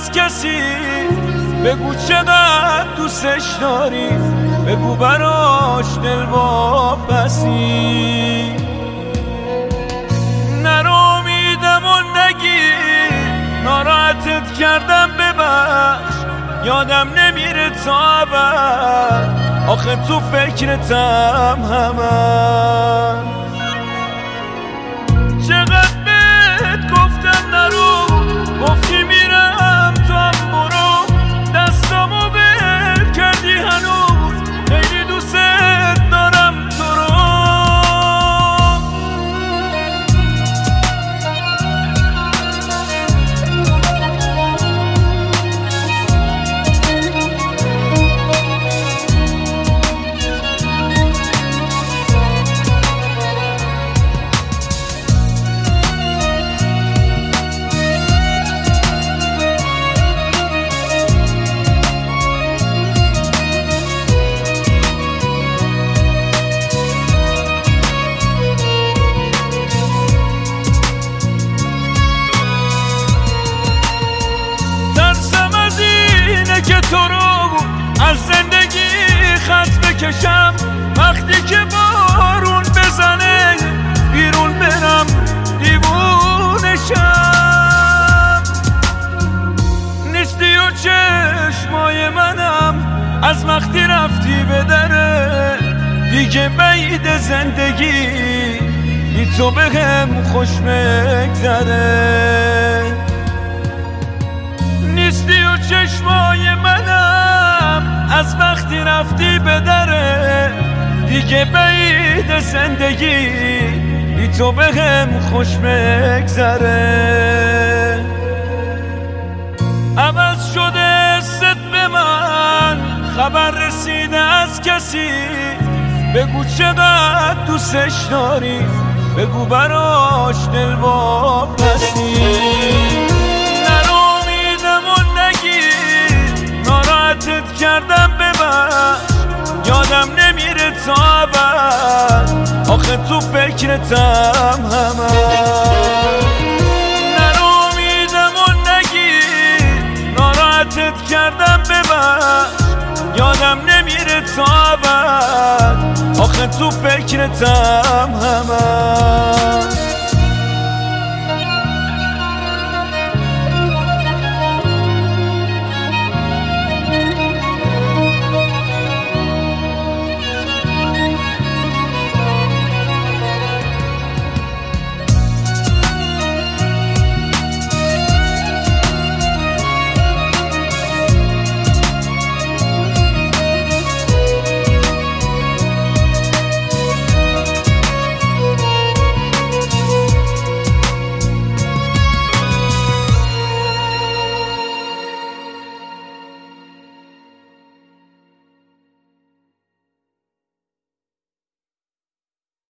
از کسی، بگو چقدر دوستش داری، بگو براش دل واپسی. نرو امیدم و نگی ناراحتت کردم ببخش، یادم نمیره تا ابد، آخه تو فکرتم همه. چقدر بهت گفتم نرو، گفتی میرم تو هم برو، دستامو ول کردی هنوز، خیلی دوست دارم تو رو. که تو رو از زندگی خط بکشم، وقتی که بارون بزنه بیرون برم دیوونشم. نیستی و چشمای منم از وقتی رفتی به دره، دیگه بعید زندگی بی تو بهم خوش بگذره. نیستی و چشمای منم از وقتی رفتی به دره، دیگه بعید زندگی بی تو بهم خوش بگذره. عوض شده ست به من، خبر رسیده از کسی، بگو چقدر دوستش داری، بگو براش دل واپسی. ناراحتت کردم ببخش، یادم نمیره تا ابد، آخه تو فکرتم همه. نرو امیدم و نگیر ناراحتت کردم ببخش، یادم نمیره تا ابد، آخه تو فکرتم همه.